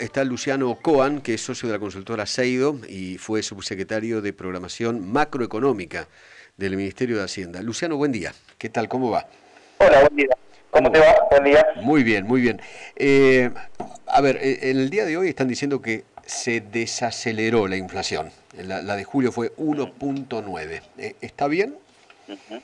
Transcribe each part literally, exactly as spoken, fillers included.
está Luciano Coan, que es socio de la consultora Seido y fue subsecretario de Programación Macroeconómica del Ministerio de Hacienda. Luciano, buen día. ¿Qué tal? ¿Cómo va? Hola, buen día. ¿Cómo, ¿Cómo te va? Buen día. Muy bien, muy bien. Eh, a ver, en el día de hoy están diciendo que se desaceleró la inflación. La, la de julio fue uno punto nueve. ¿Está bien? Uh-huh.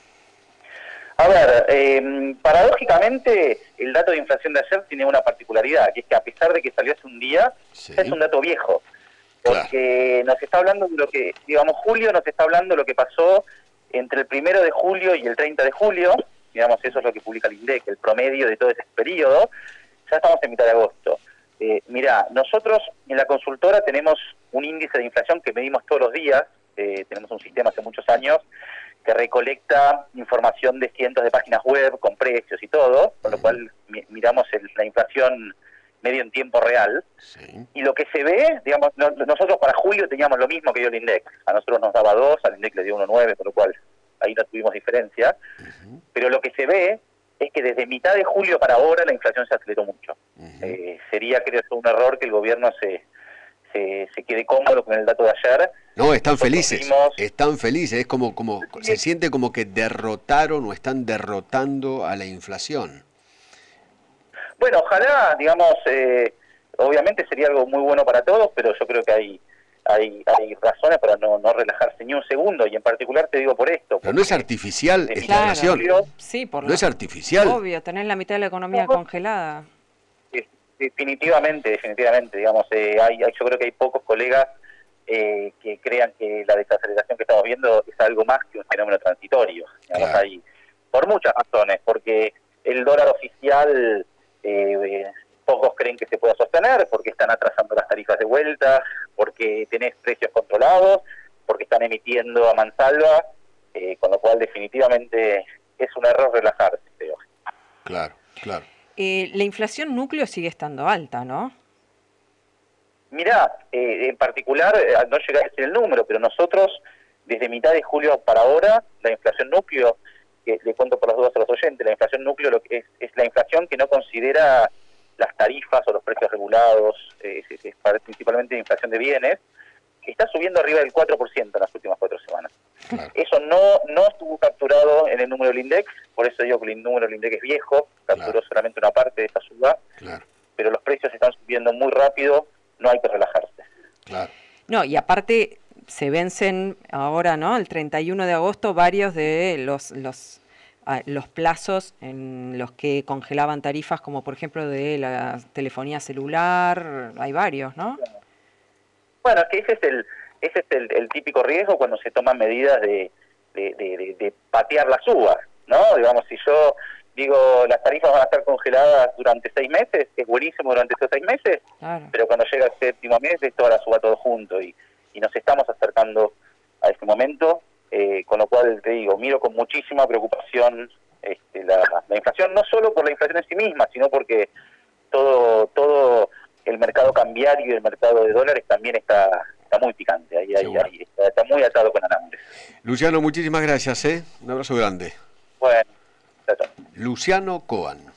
A ver, eh, paradójicamente el dato de inflación de ayer tiene una particularidad, que es que a pesar de que salió hace un día, sí. es un dato viejo, porque claro. nos está hablando de lo que, digamos, julio nos está hablando de lo que pasó entre el primero de julio y el treinta de julio, digamos, eso es lo que publica el INDEC, el promedio de todo ese periodo. Ya estamos en mitad de agosto. Eh, mirá, nosotros en la consultora tenemos un índice de inflación que medimos todos los días, eh, tenemos un sistema hace muchos años, que recolecta información de cientos de páginas web con precios y todo, con lo cual mi, miramos el, la inflación medio en tiempo real. Sí. Y lo que se ve, digamos, no, nosotros para julio teníamos lo mismo que dio el INDEC. A nosotros nos daba dos, al INDEC le dio uno punto nueve, con lo cual ahí no tuvimos diferencia. Uh-huh. Pero lo que se ve es que desde mitad de julio para ahora la inflación se aceleró mucho. Uh-huh. Eh, sería, creo, un error que el gobierno se... Se, se quede cómodo con el dato de ayer. No, están felices, vimos... están felices, es como, como sí. se siente como que derrotaron o están derrotando a la inflación. Bueno, ojalá, digamos, eh, obviamente sería algo muy bueno para todos, pero yo creo que hay hay, hay razones para no, no relajarse ni un segundo, y en particular te digo por esto. Pero no es artificial esta claro. inflación, sí, por no lo... es artificial. Obvio, tenés la mitad de la economía no, congelada. Definitivamente, definitivamente, digamos, eh, hay, hay, yo creo que hay pocos colegas eh, que crean que la desaceleración que estamos viendo es algo más que un fenómeno transitorio. Digamos, claro. hay, por muchas razones, porque el dólar oficial eh, pocos creen que se pueda sostener, porque están atrasando las tarifas de vuelta, porque tenés precios controlados, porque están emitiendo a mansalva, eh, con lo cual definitivamente es un error relajarse, creo. Claro, claro. Eh, la inflación núcleo sigue estando alta, ¿no? Mirá, eh, en particular, eh, no llegué a decir el número, pero nosotros, desde mitad de julio para ahora, la inflación núcleo, que le cuento por las dudas a los oyentes, la inflación núcleo lo que es, es la inflación que no considera las tarifas o los precios regulados, eh, es, es principalmente la inflación de bienes, que está subiendo arriba del cuatro por ciento en las últimas cuatro semanas. Claro. Eso no no estuvo capturado en el número del INDEC, por eso digo que el número del INDEC es viejo, capturó claro. solamente una parte de esta suba, claro. pero los precios están subiendo muy rápido, no hay que relajarse. Claro. No, y aparte se vencen ahora, ¿no? El treinta y uno de agosto varios de los los los plazos en los que congelaban tarifas, como por ejemplo de la telefonía celular, hay varios, ¿no? Bueno, es que ese es el ese es el, el típico riesgo cuando se toman medidas de, de, de, de, de patear las uvas, ¿no? Digamos, si yo digo las tarifas van a estar congeladas durante seis meses, es buenísimo durante esos seis meses, claro. pero cuando llega el séptimo mes es toda la suba todo junto y, y nos estamos acercando a este momento, eh, con lo cual te digo, miro con muchísima preocupación este, la, la inflación, no solo por la inflación en sí misma, sino porque todo todo el mercado cambiario y el mercado de dólares también está está muy picante, ahí, ahí, ahí está, está muy atado con alambres. Luciano, muchísimas gracias, ¿eh? Un abrazo grande. Bueno, chao, chao. Luciano Coan.